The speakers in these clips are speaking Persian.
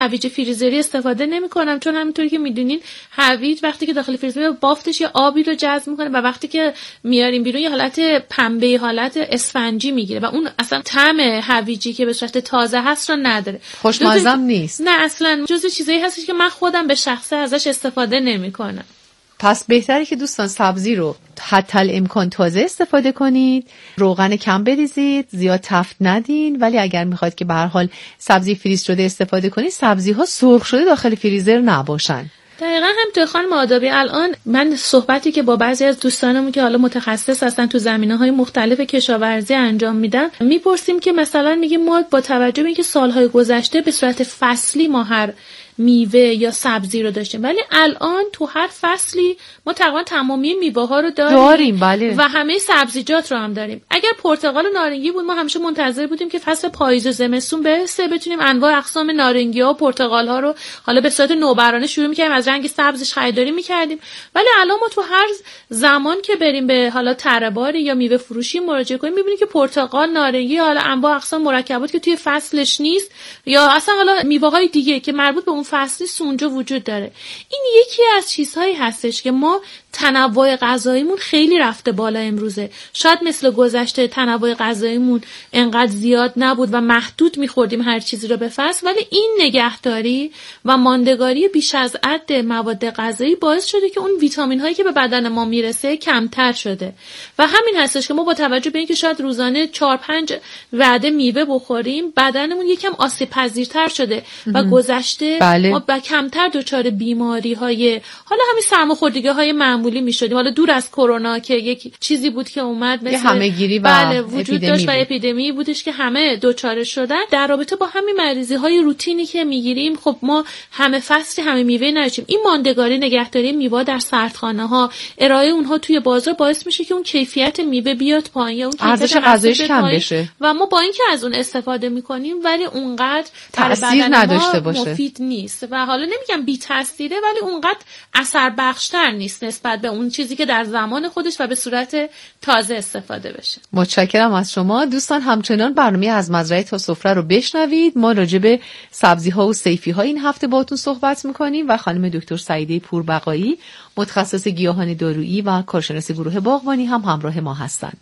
هویج فریزری استفاده نمی‌کنم، چون همونطوری که می‌دونین هویج وقتی که داخل فریزر بافتش یه آبی رو جذب می‌کنه و وقتی که میاریم بیرون یه حالت پنبه، حالت اسفنجی میگیره و اون اصلا طعم هویجی که به صورت تازه هست رو نداره. خوشمزه نیست. نه اصلا، جزو چیزایی هستش که من خودم به شخصه ازش استفاده نمی‌کنم. پس بهتره که دوستان سبزی رو حتی الامکان تازه استفاده کنید، روغن کم بریزید، زیاد تفت ندین، ولی اگر میخواید که به هر حال سبزی فریز شده استفاده کنید، سبزی ها سرخ شده داخل فریزر نباشن. دقیقاً همینطور خانم آدابی. الان من صحبتی که با بعضی از دوستانمون که حالا متخصص هستن تو زمینه‌های مختلف کشاورزی انجام میدن میپرسیم که مثلا میگیم ما با توجه به اینکه سالهای گذشته به صورت فصلی ما هر میوه یا سبزی رو داشتیم، ولی الان تو هر فصلی ما تقریبا تمامی میوه ها رو داریم بله. و همه سبزیجات رو هم داریم. اگر پرتقال و نارنگی بود ما همیشه منتظر بودیم که فصل پاییز و زمستون برسه بتونیم انواع اقسام نارنگی ها و پرتقال ها رو حالا به صورت نوبرانه شروع می‌کردیم از رنگ سبزش خریداری می‌کردیم، ولی الان ما تو هر زمان که بریم به حالا تره‌باری یا میوه فروشی مراجعه کنیم می‌بینیم که پرتقال، نارنگی، حالا انواع اقسام مرکبات که توی فصلش نیست یا اصلا حالا میوه‌های دیگه که مربوط به اون فصلی اونجا وجود داره. این یکی از چیزهایی هستش که ما تنوع غذاییمون خیلی رفته بالا امروزه. شاید مثل گذشته تنوع غذاییمون انقدر زیاد نبود و محدود می‌خوردیم هر چیزی رو به فصل، ولی این نگهداری و ماندگاری بیش از حد مواد غذایی باعث شده که اون ویتامین‌هایی که به بدن ما میرسه کمتر شده و همین هستش که ما با توجه به اینکه شاید روزانه 4-5 وعده میوه بخوریم بدنمون یکم آسیب پذیرتر شده و گذشته بله. ما کمتر دچار بیماری‌های حالا همین سرماخوردگی‌های معمولی می‌شدیم، حالا دور از کرونا که یک چیزی بود که اومد مثل همه‌گیری و بله وجود داشت و اپیدمی بودش که همه دچار شدن. در رابطه با همین مریضی‌های روتینی که می‌گیریم خب ما همه فصل همه میوه نداشتیم. این ماندگاری نگهداری میوه در سردخانه‌ها، ارائه اونها توی بازار باعث میشه که اون کیفیت میوه بیاد پایین یا اون ارزش غذاییش کم بشه و ما با اینکه از اون استفاده می‌کنیم ولی اونقدر تأثیر نداشته باشه، مفید نیست و حالا نمیگم بی تاثیره ولی اونقدر اثر بخشتر نیست نسبت به اون چیزی که در زمان خودش و به صورت تازه استفاده بشه. متشکرم از شما دوستان. همچنان برنامه از مزرعه تا سفره رو بشنوید. ما راجع به سبزی‌ها و صیفی‌ها این هفته باهاتون صحبت می‌کنیم و خانم دکتر سعیده پوربقایی متخصص گیاهان دارویی و کارشناس گروه باغبانی هم همراه ما هستند.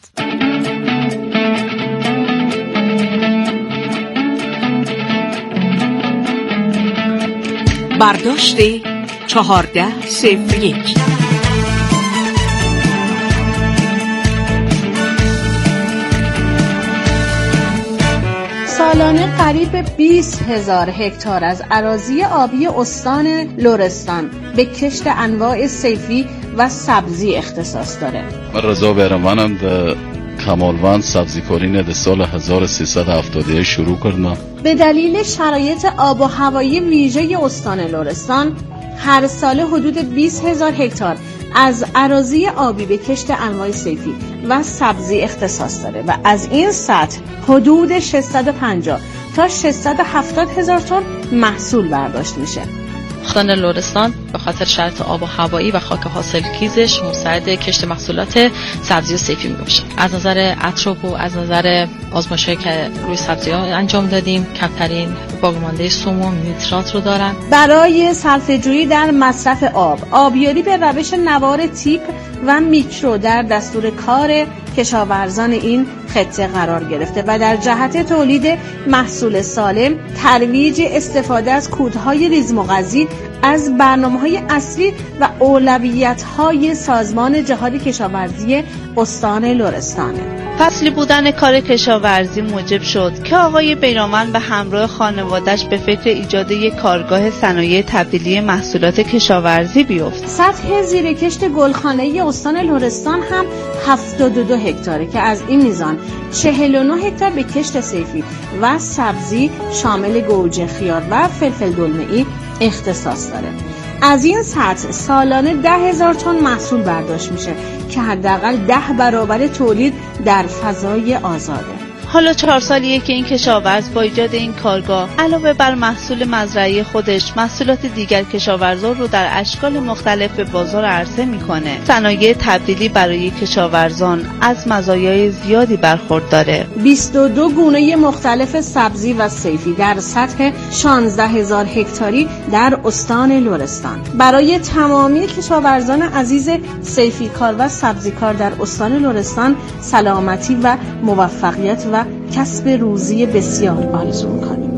برداشت 1401 سالانه قریب 20,000 هکتار از اراضی آبی استان لرستان به کشت انواع صیفی و سبزی اختصاص داره. من رضا بهرمانم در کمالوند سبزیکاری در سال 1370 شروع کردم. به دلیل شرایط آب و هوایی ویژه استان لرستان هر سال حدود 20,000 هکتار از اراضی آبی به کشت انواع صیفی و سبزی اختصاص داره و از این سطح حدود 650 تا 670,000 تن محصول برداشت میشه. استان لرستان به خاطر شرط آب و هوایی و خاک حاصلخیزش مستعد کشت محصولات سبزی و صیفی میباشه. از نظر اتروپ و از نظر آزمایش‌هایی که روی سبزی‌ها انجام دادیم کمترین باقیمانده سم و نیترات رو دارن. برای صرفه‌جویی در مصرف آب، آبیاری به روش نوار تیپ و میکرو در دستور کار کشاورزان این خطه قرار گرفته و در جهت تولید محصول سالم ترویج استفاده از کودهای ریزمغذی از برنامه‌های اصلی و اولویت‌های سازمان جهانی کشاورزی استان لرستانه. فصلی بودن کار کشاورزی موجب شد که آقای بیرامند به همراه خانواده‌اش به فکر ایجاد یک کارگاه صنایع تبدیلی محصولات کشاورزی بیفت. سطح زیرکشت گلخانه‌ای استان لرستان هم 72 هکتاره که از این میزان 49 هکتار به کشت صیفی و سبزی شامل گوجه، خیار و فلفل دلمه‌ای اختصاص داره. از این سطح سالانه 10,000 تن محصول برداشت میشه که حداقل 10 برابر تولید در فضای آزاده. حالا 4 سالیه که این کشاورز با ایجاد این کارگاه علاوه بر محصول مزرعی خودش محصولات دیگر کشاورزان رو در اشکال مختلف به بازار عرضه میکنه. صنایع تبدیلی برای کشاورزان از مزایای زیادی برخورداره. 22 گونه مختلف سبزی و صیفی در سطح 16,000 هکتاری در استان لرستان. برای تمامی کشاورزان عزیز صیفی کار و سبزی کار در استان لرستان سلامتی و موفقیت و کسب روزی بسیار آرزو می‌کنیم.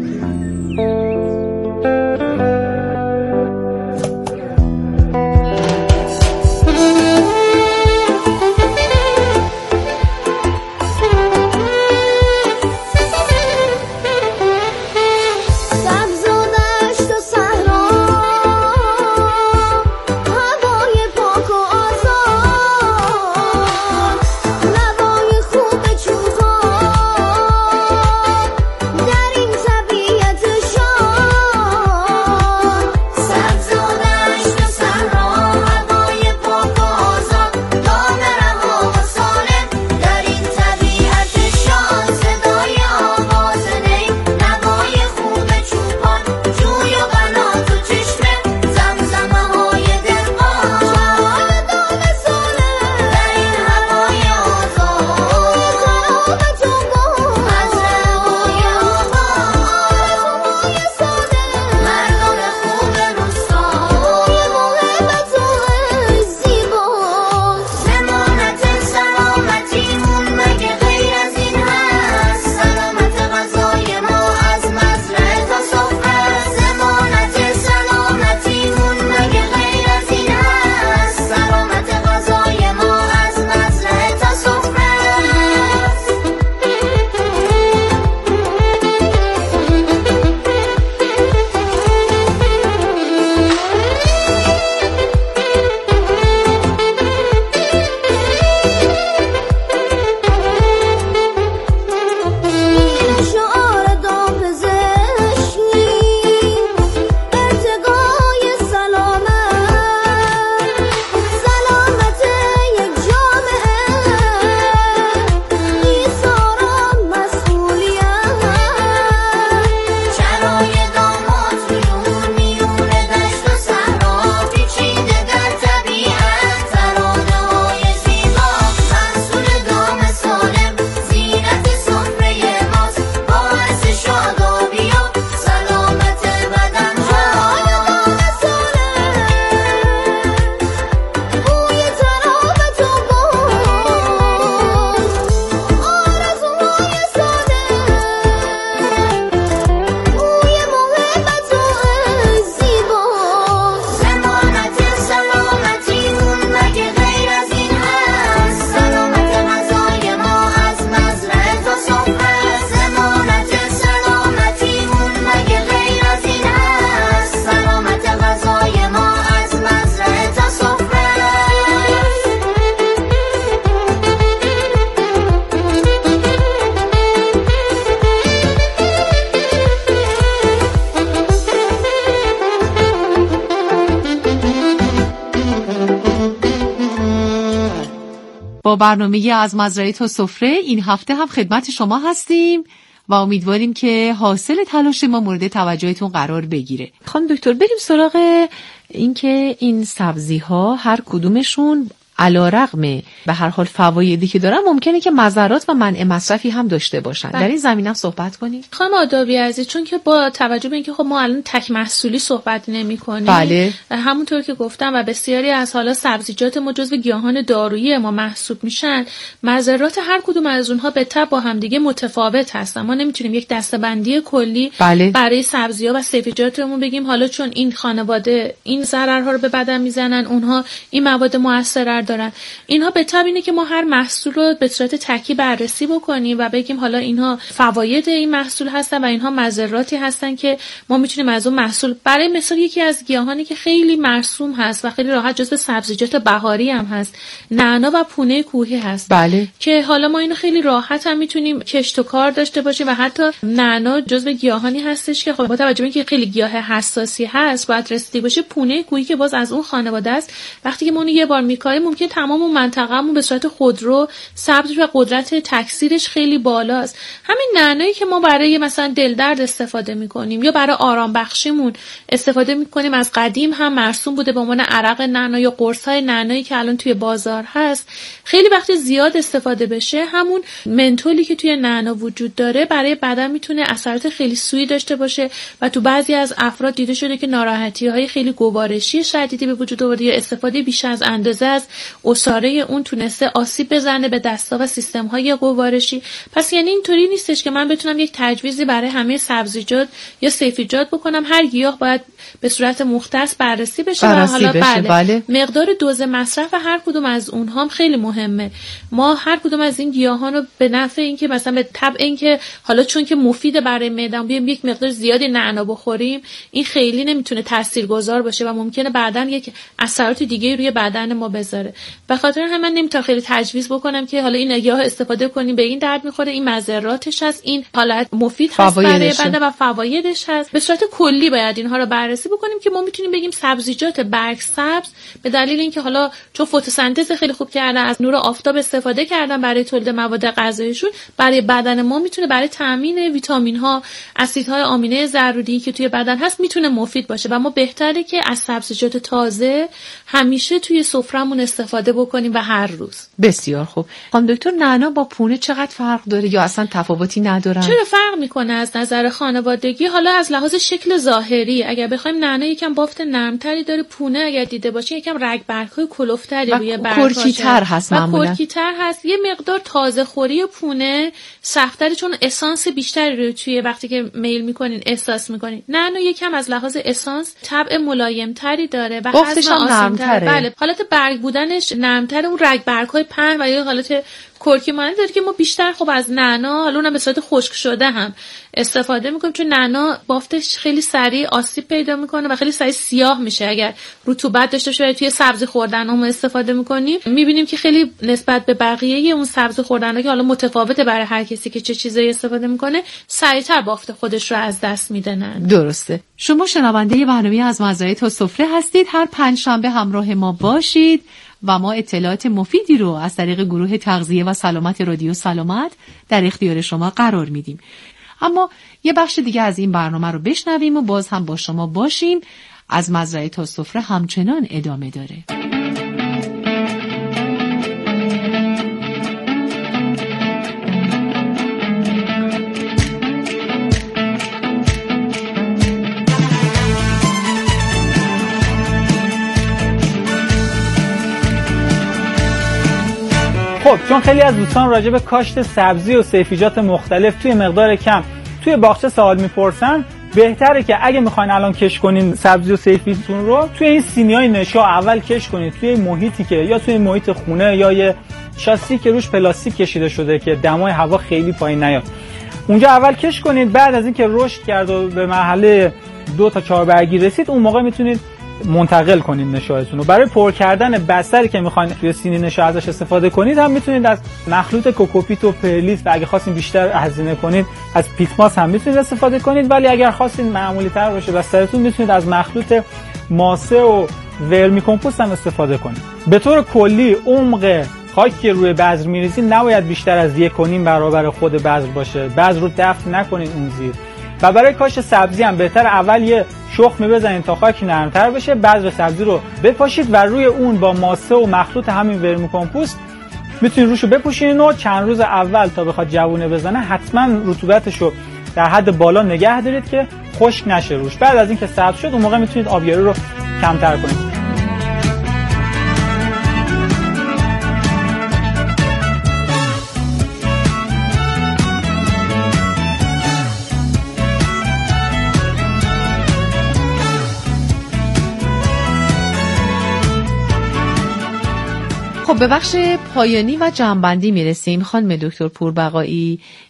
با برنامه از مزرعه تا سفره این هفته هم خدمت شما هستیم و امیدواریم که حاصل تلاش ما مورد توجهتون قرار بگیره. خانم دکتر بریم سراغ اینکه این سبزی ها هر کدومشون علیرغم به هر حال فوایدی که دارن ممکنه که مضرات و منع مصرفی هم داشته باشن. در این زمینه صحبت کنیم. خانم آدابی عزیز، چون که با توجه به اینکه خب ما الان تک محصولی صحبت نمی‌کنیم، بله. همونطور که گفتم و بسیاری از حالا سبزیجات ما جزو گیاهان دارویی ما محسوب میشن، مضرات هر کدوم از اونها به تبع با هم دیگه متفاوت هستن. ما نمیتونیم یک دسته‌بندی کلی بله. برای سبزی‌ها و سبزیجاتمون بگیم حالا چون این خانواده این ضررها رو به بدن میزنن، اونها این مواد مؤثر دارن. اینها به تبع اینه که ما هر محصول رو به صورت تکی بررسی بکنیم و بگیم حالا اینها فواید این محصول هستن و اینها مضراتی هستن که ما میتونیم از اون محصول. برای مثال یکی از گیاهانی که خیلی مرسوم هست و خیلی راحت جزو سبزیجات بهاری هم هست، نعنا و پونه کوهی هست. بله. که حالا ما اینو خیلی راحت هم میتونیم کشت و کار داشته باشیم و حتی نعنا جزو گیاهانی هستش که خب با توجه به اینکه خیلی گیاه حساسی هست باید رسیدگی باشه. پونه کوهی که باز از اون خانواده است، وقتی که ما اون یه بار میکاریم که تمام منطقه‌مون به صورت خودرو سبز و قدرت تکثیرش خیلی بالاست. همین نعنایی که ما برای مثلا دلدرد استفاده می‌کنیم یا برای آرام بخشیمون استفاده می‌کنیم، از قدیم هم مرسوم بوده به عنوان عرق نعنا یا قرص‌های نعنایی که الان توی بازار هست. خیلی وقت زیاد استفاده بشه، همون منتولی که توی نعنا وجود داره برای بدن میتونه اثرات خیلی سوئی داشته باشه و تو بعضی از افراد دیده شده که ناراحتی‌های خیلی گوارشی شدیدی به وجود آورده یا استفاده بیش از اندازه از عصاره اون تونسته آسیب بزنه به دستا و سیستم‌های گوارشی. پس یعنی اینطوری نیستش که من بتونم یک تجویزی برای همه سبزیجات یا سیفیجات بکنم. هر گیاه باید به صورت مختص بررسی بشه و حالا بله مقدار دوز مصرف هر کدوم از اونها هم خیلی مهمه. ما هر کدوم از این گیاهان رو به نفع این که مثلا به تبع این که حالا چون که مفیده برای معده بیام یک مقدار زیادی نعنا بخوریم، این خیلی نمیتونه تاثیرگذار باشه و ممکنه بعداً یک اثرات دیگه روی بدن ما بذاره. به خاطر همین من نمیتونم خیلی تجویز بکنم که حالا این گیاه استفاده کنیم به این درد میخوره، این مضراتش هست، این حالت مفید هست برای بدن و فوایدش هست. به صورت کلی باید اینها رو بررسی بکنیم که ما میتونیم بگیم سبزیجات برگ سبز به دلیل اینکه حالا چون فتوسنتز خیلی خوب کردن، از نور آفتاب استفاده کردن برای تولید مواد غذاییشون، برای بدن ما میتونه برای تامین ویتامین ها، اسیدهای آمینه ضروری که توی بدن هست میتونه مفید باشه و ما بهتره که از سبزیجات تازه همیشه توی سفرمون استفاده بکنیم و هر روز. بسیار خوب. خانم دکتر، نعنا با پونه چقدر فرق داره یا اصلا تفاوتی ندارن؟ چرا فرق میکنه از نظر خانوادگی؟ حالا از لحاظ شکل ظاهری اگر بخوایم نعنا یکم بافت نرمتری داره، پونه اگر دیده باشین یکم رگ برگ‌های کلفتری روی برگ‌هاش کرکی‌تر هست معمولا. کرکی‌تر هست. یه مقدار تازه خوری پونه سخت‌تره چون اسانس بیشتری رو توی وقتی که میل میکنین احساس میکنین. نعنا یکم از لحاظ اسانس طبع ملایم‌تری داره و هضم آسان‌تره. بله، حالت برگ بودنش نرم‌تره، اون رگ برگ‌های پهن و یا حالت کرکی مانند داره که ما بیشتر خب از نعنا حالا اونم به صورت خشک شده هم استفاده میکنیم چون نعنا بافتش خیلی سریع آسیب پیدا میکنه و خیلی سریع سیاه میشه. اگر رطوبت داشته باشه توی سبزی خوردن هم استفاده میکنیم میبینیم که خیلی نسبت به بقیه اون سبزی خوردن‌ها که حالا متفاوته برای هر کسی که چه چیزایی استفاده میکنه، سریعتر بافت خودش رو از دست میده. درسته. شما شنونده برنامه از مزرعه تا سفره هستید. هر پنجشنبه همراه ما باشید و ما اطلاعات مفیدی رو از طریق گروه تغذیه و سلامت رادیو سلامت در اختیار شما قرار میدیم. اما یه بخش دیگه از این برنامه رو بشنویم و باز هم با شما باشیم. از مزرعه تا سفره همچنان ادامه داره. خب چون خیلی از دوستان راجع به کاشت سبزی و سیفیجات مختلف توی مقدار کم توی باغچه سوال میپرسن، بهتره که اگه میخواین الان کش کنین سبزی و سیفیتون رو توی این سینیای نشا اول کش کنید، توی محیطی که یا توی محیط خونه یا یه شاسی که روش پلاستیک کشیده شده که دمای هوا خیلی پایین نیاد، اونجا اول کش کنید. بعد از اینکه رشد کرد و به مرحله 2 تا 4 برگی رسید، اون موقع میتونید منتقل کنید نشایتون رو. برای پر کردن بستری که میخواین توی سینی نشا ازش استفاده کنید هم میتونید از مخلوط کوکوپیت و پرلیس و اگه خواستین بیشتر هزینه کنید از پیتماس هم میتونید استفاده کنید، ولی اگر خواستین معمولی تر باشه بسترتون میتونید از مخلوط ماسه و ورمی کمپوست هم استفاده کنید. به طور کلی عمق خاکی که روی بذر میریزید نباید بیشتر از 1.5 برابر خود بذر باشه. بذر رو دفن نکنید اون زیر. و برای کاشت سبزی هم بهتر اول یه شخمی بزنید تا خاک نرمتر بشه، بذر سبزی رو بپاشید و روی اون با ماسه و مخلوط همین ورمی کمپوست میتونید روشو بپوشین و چند روز اول تا بخواد جوونه بزنه حتما رطوبتشو در حد بالا نگه دارید که خشک نشه روش. بعد از اینکه سبز شد اون موقع میتونید آبیاری رو کمتر کنید. خب به بخش پایانی و جمع‌بندی میرسیم. خانم دکتر پوربقایی،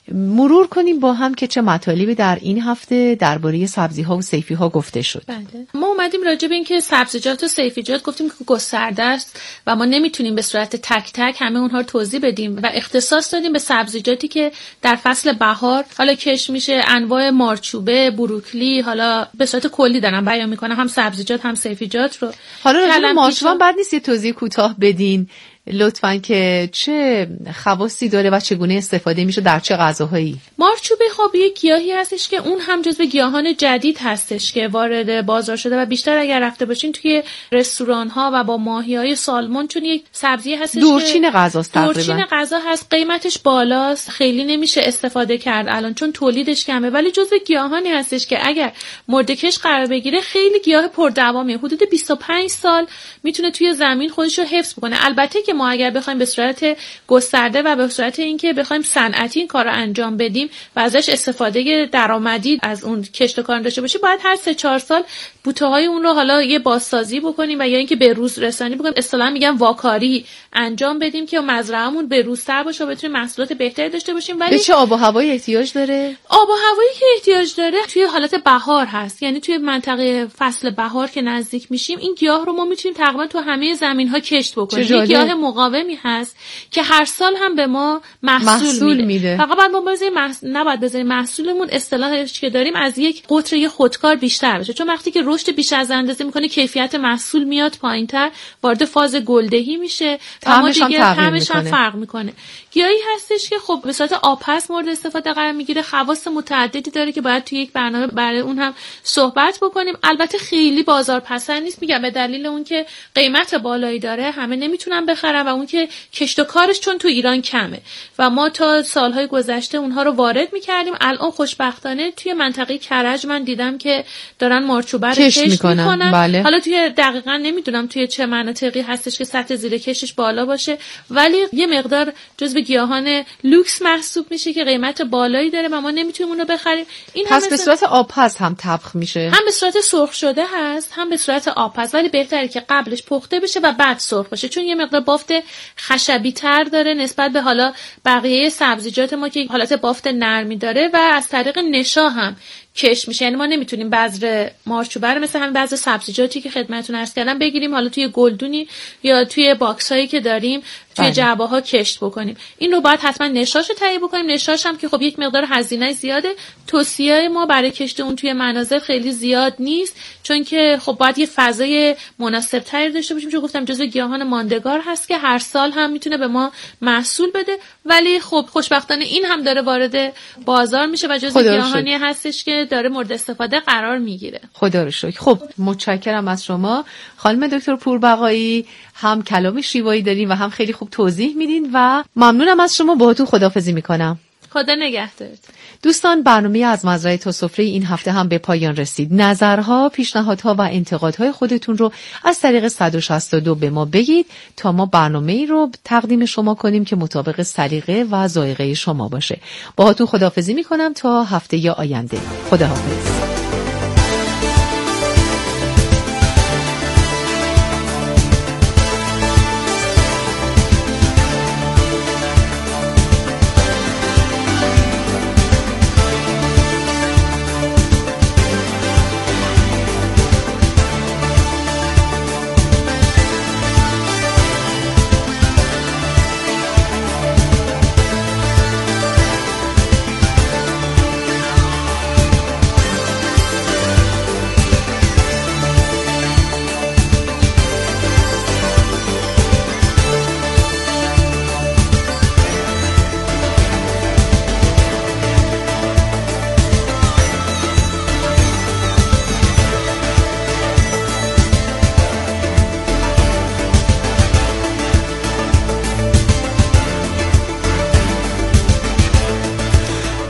مرور کنیم با هم که چه مطالبی در این هفته درباره سبزی‌ها و صیفی‌ها گفته شد. بله. ما اومدیم راجع به این که سبزیجات و صیفیجات گفتیم که گسترده است و ما نمیتونیم به صورت تک تک همه اونها رو توضیح بدیم و اختصاص دادیم به سبزیجاتی که در فصل بهار حالا کشت میشه، انواع مارچوبه، بروکلی، حالا به صورت کلی دارم بیان میکنم، هم سبزیجات هم صیفیجات رو. حالا راجع به مارچوبه بعد نیست یه توضیح کوتاه بدین لطفاً که چه خواصی داره و چگونه استفاده میشه در چه غذاهایی؟ مارچوبه خب یک گیاهی هستش که اون هم جزو گیاهان جدید هستش که وارد بازار شده و بیشتر اگر رفته باشین توی رستوران ها و با ماهی‌های سالمون، چون یک سبزی هستش دورچین غذاست تقریبا. دورچین غذا هست، قیمتش بالاست، خیلی نمیشه استفاده کرد الان چون تولیدش کمه، ولی جزو گیاهانی هستش که اگر مورد کش قرار بگیره خیلی گیاه پردوامیه، حدود 25 سال میتونه توی زمین خودش رو حفظ بکنه. البته که ما اگر بخوایم به صورت گسترده و به صورت اینکه بخوایم صنعتی این کار رو انجام بدیم و ازش استفاده درآمدی از اون کشت کار داشته باشیم، باید هر 3-4 سال بوته‌های اون رو حالا یه بازسازی بکنیم و یا اینکه به روز رسانی بکنیم، اصطلاحاً میگن واکاری انجام بدیم که مزرعه‌مون به روزتر باشه و بتونیم محصولات بهتری داشته باشیم. ولی به چه آب و هوایی احتیاج داره؟ آب و هوایی که احتیاج داره توی حالت بهار هست، یعنی توی منطقه فصل بهار که نزدیک میشیم این گیاه رو ما میتونیم تقریبا تو همه زمین‌ها کشت بکنیم. یک گیاه مقاومی هست که هر سال هم به ما محصول میده. فقط باید ما نباید بذاریم محصولمون اصطلاحش که داریم از یک قطره خودکار بیشتر بشه، چون وقتی که رشد بیش از اندازه میکنه کیفیت محصول میاد پایینتر، وارد فاز گلدهی میشه و ما دیگه طعمش هم فرق میکنه. گیاهی هستش که خب به صورت آبپز مورد استفاده قرار میگیره، خواص متعددی داره که باید توی یک برنامه برای اون هم صحبت بکنیم. البته خیلی بازارپسند نیست، میگم به دلیل اون که قیمت بالایی داره همه نمیتونن بخرن و اون که کشت و کارش چون تو ایران کمه و ما تا سالهای گذشته اونها رو وارد میکردیم. الان خوشبختانه توی منطقه کرج من دیدم که دارن مارچوبه رو کشت میکنن. بله. حالا توی دقیقاً نمیدونم توی چه مناطقی هستش که سطح زیر کشتش بالا باشه، ولی یه مقدار جزو گیاهان لوکس محسوب میشه که قیمت بالایی داره و ما نمیتونیم اونو بخریم. این پس به صورت آبپز هم طبخ میشه، هم به صورت سرخ شده هست هم به صورت آبپز، ولی بهتره که قبلش پخته بشه و بعد سرخ بشه، چون یه مقدار بافت خشبی تر داره نسبت به حالا بقیه سبزیجات ما که حالت بافت نرمی داره و از طریق نشا هم کش میشه. یعنی ما نمیتونیم بذر مارچوبه رو مثل همین بذر سبزیجاتی که خدمتتون عرض کردم بگیریم حالا توی گلدونی یا توی باکس هایی که داریم توی جعبه ها کشت بکنیم. این رو باید حتما نشاشو تهیه بکنیم. نشاش هم که خب یک مقدار هزینه زیاده، توصیه ما برای کشت اون توی منازل خیلی زیاد نیست، چون که خب باید یه فضای مناسب تری داشته باشیم، چون گفتم جزو گیاهان ماندگار هست که هر سال هم میتونه به ما محصول بده. ولی خب خوشبختانه این هم داره وارد بازار میشه و جزو گیاهانی هستش که داره مورد استفاده قرار میگیره. خدا رو شکر. خب متشکرم از شما خانم دکتر پوربقایی، هم کلام شیوایی دارین و هم خیلی خوب توضیح میدین و ممنونم از شما. باهاتون خداحافظی میکنم. خدا نگهدارت. دوستان، برنامه از مزرعه تا سفره این هفته هم به پایان رسید. نظرها، پیشنهادها و انتقادهای خودتون رو از طریق 162 به ما بگید تا ما برنامه‌ای رو تقدیم شما کنیم که مطابق سلیقه و ذائقه شما باشه. باهاتون خداحافظی میکنم تا هفته آینده. خداحافظ.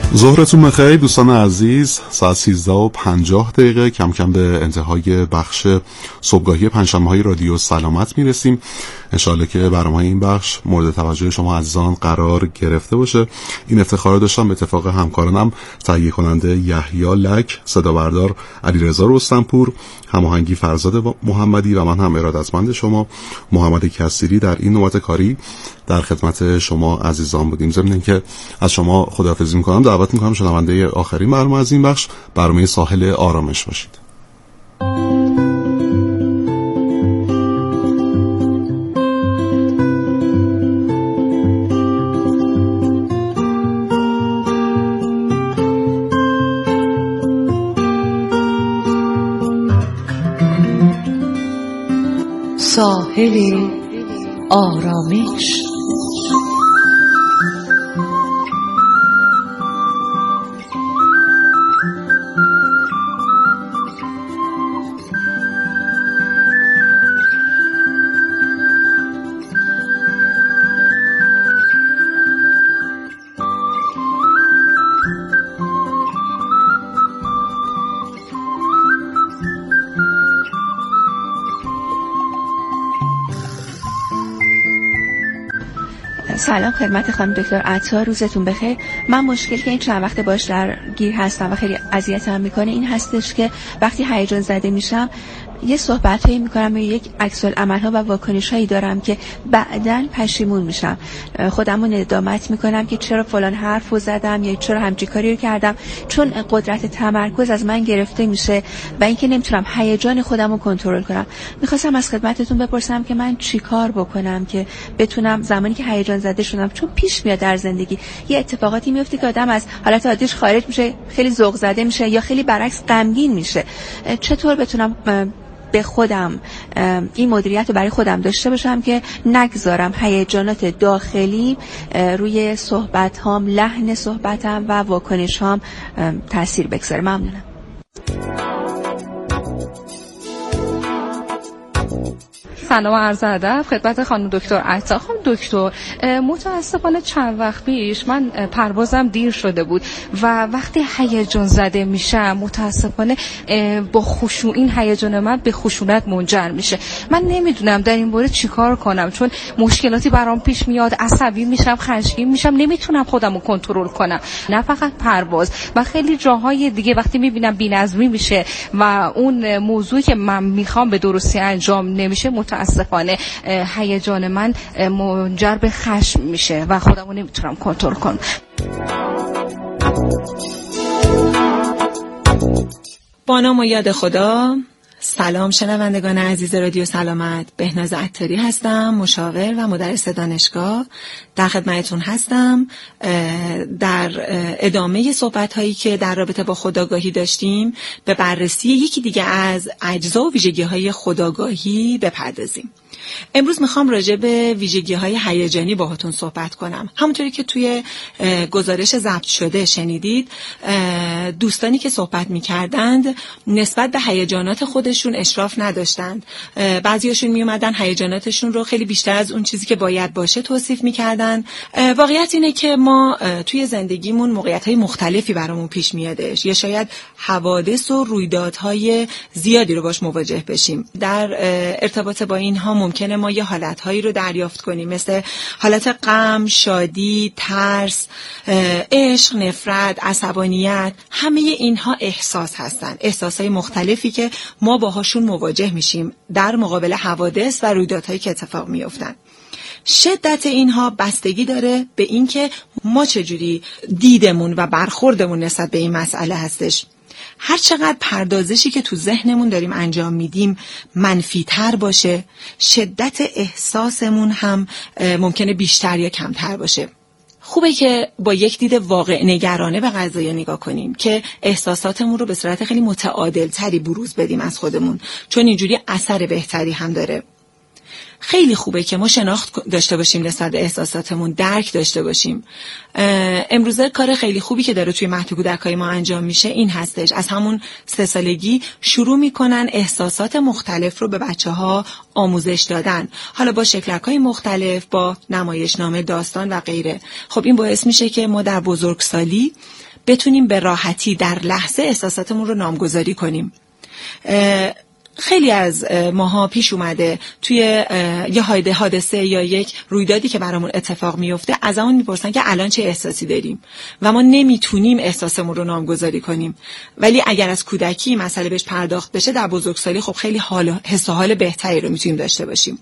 ظهرتون بخیر دوستان عزیز. ساعت 13:50 کم کم به انتهای بخش صبحگاهی پنجشنبه‌های رادیو سلامت میرسیم. انشالله که برنامه این بخش مورد توجه شما عزیزان قرار گرفته باشه. این افتخار داشتم به اتفاق همکارانم تهیه کننده یحیی لک، صدا بردار علیرضا رستمپور، هماهنگی فرزاد محمدی و من هم ارادتمند شما محمد کثیری در این نوبت کاری در خدمت شما عزیزان بودیم. ضمن اینکه از شما خداحافظی میکنم، دعوت میکنم شنونده آخرین برنامه از این بخش برنامه ساحل آرامش باشید. ساحل آرامش. سلام خدمت خانم دکتر عطا، روزتون بخیر. من مشکلی که این چند وقت باش در گیر هستم و خیلی اذیتم میکنه این هستش که وقتی هیجان زده میشم یه صحبتایی میکنم و یک عکس العمل‌ها و واکنش‌هایی دارم که بعداً پشیمون میشم. خودمو ندامت میکنم که چرا فلان حرفو زدم یا چرا همچین کاری رو کردم، چون قدرت تمرکز از من گرفته میشه و اینکه نمیتونم هیجان خودمو کنترل کنم. میخواستم از خدمتتون بپرسم که من چیکار بکنم که بتونم زمانی که هیجان زده شدم، چون پیش میاد در زندگی یه اتفاقاتی میفته که آدم از حالت عادیش خارج میشه، خیلی ذوق زده میشه یا خیلی برعکس غمگین میشه. چطور بتونم به خودم این مدیریت رو برای خودم داشته باشم که نگذارم هیجانات داخلی روی صحبت هام، لحن صحبتم و واکنش هام تأثیر بگذاره؟ ممنونم. سلام و عرض ادب خدمت خانم دکتر عطا. خانم دکتر، متاسفانه چند وقت پیش من پروازم دیر شده بود و وقتی هیجان زده میشم متاسفانه با خشوع این هیجان من به خشونت منجر میشه. من نمیدونم در این مورد چیکار کنم، چون مشکلاتی برام پیش میاد، عصبی میشم، خشمگین میشم، نمیتونم خودم رو کنترل کنم. نه فقط پرواز و خیلی جاهای دیگه وقتی میبینم بی‌نظمی میشه و اون موضوعی که من میخوام به درستی انجام نمیشه، متاسفانه هیجان من منجر به خشم میشه و خودمو نمیتونم کنترل کنم. با نام و یاد خدا. سلام شنوندگان عزیز رادیو سلامت، بهناز عطاری هستم، مشاور و مدرس دانشگاه. در خدمتتون هستم در ادامه صحبت هایی که در رابطه با خودآگاهی داشتیم به بررسی یکی دیگه از اجزا و ویژگی های خودآگاهی بپردازیم. امروز میخوام راجع به ویژگی‌های هیجانی باهاتون صحبت کنم. همونطوری که توی گزارش ضبط شده شنیدید، دوستانی که صحبت میکردند نسبت به هیجانات خودشون اشراف نداشتند. بعضیاشون میومدن هیجاناتشون رو خیلی بیشتر از اون چیزی که باید باشه توصیف میکردن. واقعیت اینه که ما توی زندگیمون موقعیت‌های مختلفی برامون پیش میادش، یا شاید حوادث و رویدادهای زیادی رو باش مواجه بشیم. در ارتباط با اینها ممکنه ما یه حالتهایی رو دریافت کنیم، مثل حالت غم، شادی، ترس، عشق، نفرت، عصبانیت. همه اینها احساس هستن، احساسهای مختلفی که ما باهاشون مواجه میشیم در مقابل حوادث و رویدادهایی که اتفاق میافتن. شدت اینها بستگی داره به اینکه ما چجوری دیدمون و برخوردمون نسبت به این مسئله هستش. هر چقدر پردازشی که تو ذهنمون داریم انجام میدیم منفی تر باشه، شدت احساسمون هم ممکنه بیشتر یا کمتر باشه. خوبه که با یک دید واقع نگرانه به قضیه نگاه کنیم که احساساتمون رو به صورت خیلی متعادل تری بروز بدیم از خودمون، چون اینجوری اثر بهتری هم داره. خیلی خوبه که ما شناخت داشته باشیم نسبت به احساساتمون، درک داشته باشیم. امروزه کار خیلی خوبی که داره توی مهد کودکای ما انجام میشه این هستش، از همون 3 سالگی شروع میکنن احساسات مختلف رو به بچه‌ها آموزش دادن، حالا با شکل‌های مختلف، با نمایشنامه، داستان و غیره. خب این باعث میشه که ما در بزرگسالی بتونیم به راحتی در لحظه احساساتمون رو نامگذاری کنیم. خیلی از ماها پیش اومده توی یه حادثه یا یک رویدادی که برامون اتفاق میفته از همون میپرسن که الان چه احساسی داریم و ما نمیتونیم احساسمون رو نامگذاری کنیم. ولی اگر از کودکی مسئله بهش پرداخت بشه در بزرگسالی خب خیلی حس و حال بهتری رو میتونیم داشته باشیم.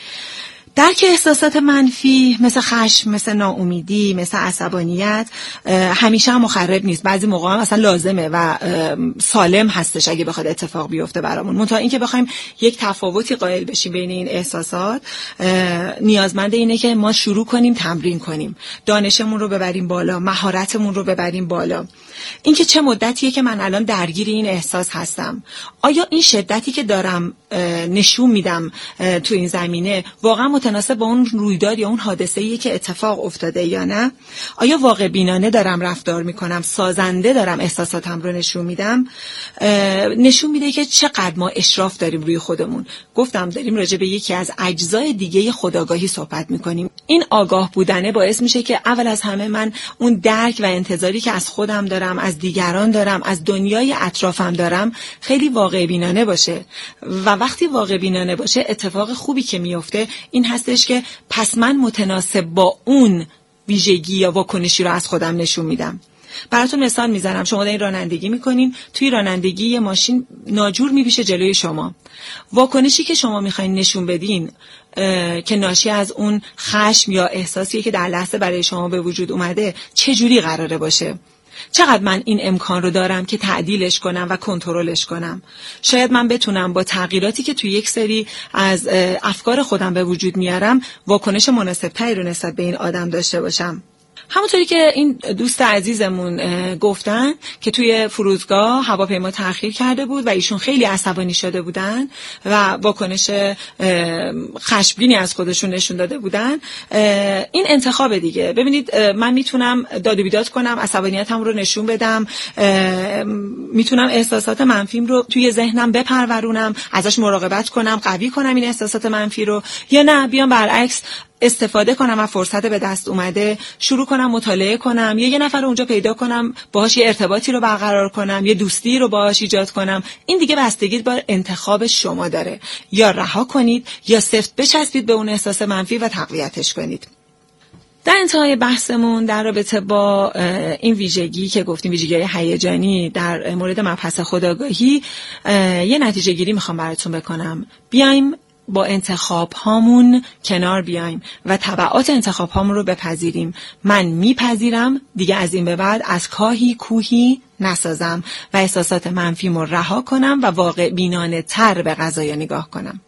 درک احساسات منفی مثل خشم، مثل ناامیدی، مثل عصبانیت همیشه هم مخرب نیست. بعضی موقع هم اصلا لازمه و سالم هستش اگه بخواد اتفاق بیفته برامون. منتها اینکه بخوایم یک تفاوتی قائل بشیم بین این احساسات نیازمند اینه که ما شروع کنیم تمرین کنیم، دانشمون رو ببریم بالا، مهارتمون رو ببریم بالا. اینکه چه مدتیه که من الان درگیر این احساس هستم، آیا این شدتی که دارم نشون میدم تو این زمینه واقعا متناسب با اون رویداد یا اون حادثه‌ای که اتفاق افتاده یا نه؟ آیا واقع بینانه دارم رفتار میکنم، سازنده دارم احساساتم رو نشون میدم؟ نشون میده که چقدر ما اشراف داریم روی خودمون. گفتم داریم راجع به یکی از اجزای دیگه خودآگاهی صحبت میکنیم. این آگاه بودنه باعث میشه که اول از همه من اون درک و انتظاری که از خودم دارم، از دیگران دارم، از دنیای اطرافم دارم خیلی واقع بینانه باشه. و وقتی واقع بینانه باشه اتفاق خوبی که میفته این هستش که پس من متناسب با اون ویژگی یا واکنشی رو از خودم نشون میدم. براتون مثال میزنم. شما دارین رانندگی میکنین، توی رانندگی یه ماشین ناجور میپیشه جلوی شما. واکنشی که شما میخواین نشون بدین که ناشی از اون خشم یا احساسی که در لحظه برای شما به وجود اومده چه جوری قراره باشه؟ چقدر من این امکان رو دارم که تعدیلش کنم و کنترلش کنم؟ شاید من بتونم با تغییراتی که توی یک سری از افکار خودم به وجود میارم واکنش مناسب‌تری رو نسبت به این آدم داشته باشم. همونطوری که این دوست عزیزمون گفتن که توی فرودگاه هواپیما تأخیر کرده بود و ایشون خیلی عصبانی شده بودن و واکنش خشمگینی از خودشون نشون داده بودن. این انتخاب دیگه. ببینید من میتونم داد و بیداد کنم، عصبانیتم رو نشون بدم، میتونم احساسات منفیم رو توی ذهنم بپرورونم، ازش مراقبت کنم، قوی کنم این احساسات منفی رو، یا نه بیام برعکس استفاده کنم و فرصت به دست اومده شروع کنم مطالعه کنم، یا یه نفر رو اونجا پیدا کنم باهاش یه ارتباطی رو برقرار کنم، یه دوستی رو باهاش ایجاد کنم. این دیگه بستگی به انتخاب شما داره. یا رها کنید یا سفت بچسبید به اون احساس منفی و تقویتش کنید. در انتهای بحثمون در رابطه با این ویژگی که گفتیم، ویژگی‌های هیجانی در مورد مبحث خودآگاهی، یه نتیجه گیری میخوام براتون بکنم. بیایم با انتخاب هامون کنار بیایم و تبعات انتخاب هامون رو بپذیریم. من میپذیرم دیگه از این به بعد از کاهی کوهی نسازم و احساسات منفیمو رها کنم و واقع بینانه تر به قضایا نگاه کنم.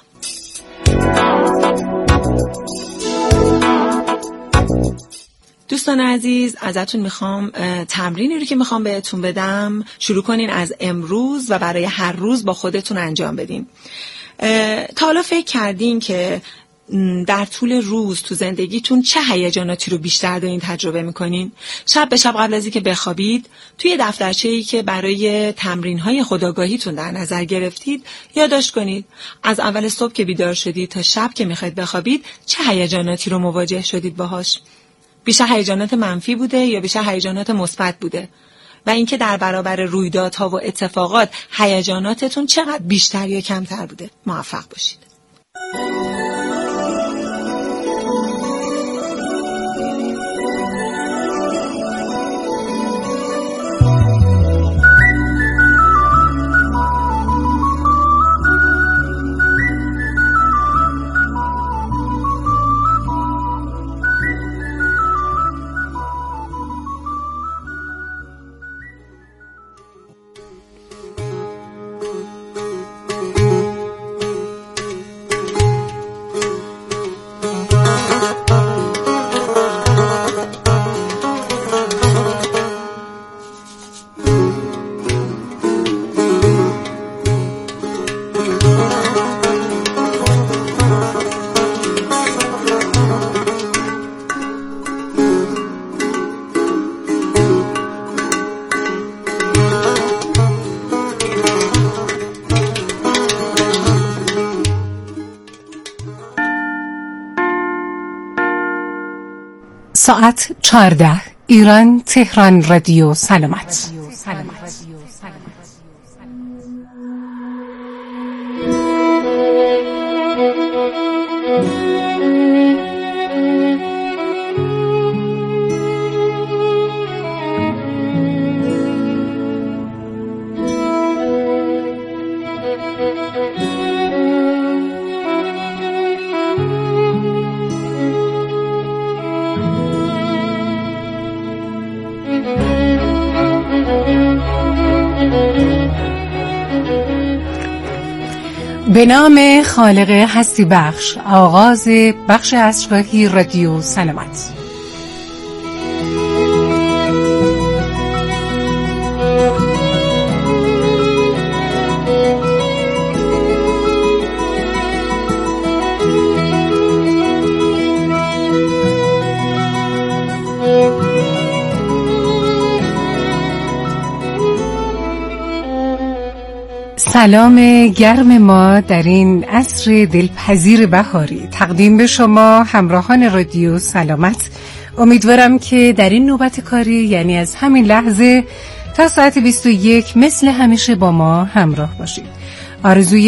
دوستان عزیز، ازتون میخوام تمرینی رو که میخوام بهتون بدم شروع کنین از امروز و برای هر روز با خودتون انجام بدین. تا حالا فکر کردین که در طول روز تو زندگیتون چه هیجاناتی رو بیشتر دارین تجربه میکنین؟ شب به شب قبل از اینکه بخوابید توی دفترچه‌ای که برای تمرین‌های خودآگاهیتون در نظر گرفتید یادداشت کنید. از اول صبح که بیدار شدید تا شب که میخواید بخوابید چه هیجاناتی رو مواجه شدید باهاش؟ بیشتر هیجانات منفی بوده یا بیشتر هیجانات مثبت بوده؟ و اینکه در برابر رویدادها و اتفاقات هیجاناتتون چقدر بیشتر یا کمتر بوده؟ موفق باشید. ساعت 14 ایران تهران رادیو سلامت. به نام خالق هستی بخش، آغاز بخش عصرگاهی رادیو سلامت. سلام گرم ما در این عصر دلپذیر بهاری تقدیم به شما همراهان رادیو سلامت. امیدوارم که در این نوبت کاری، یعنی از همین لحظه تا ساعت 21 مثل همیشه با ما همراه باشید. آرزوی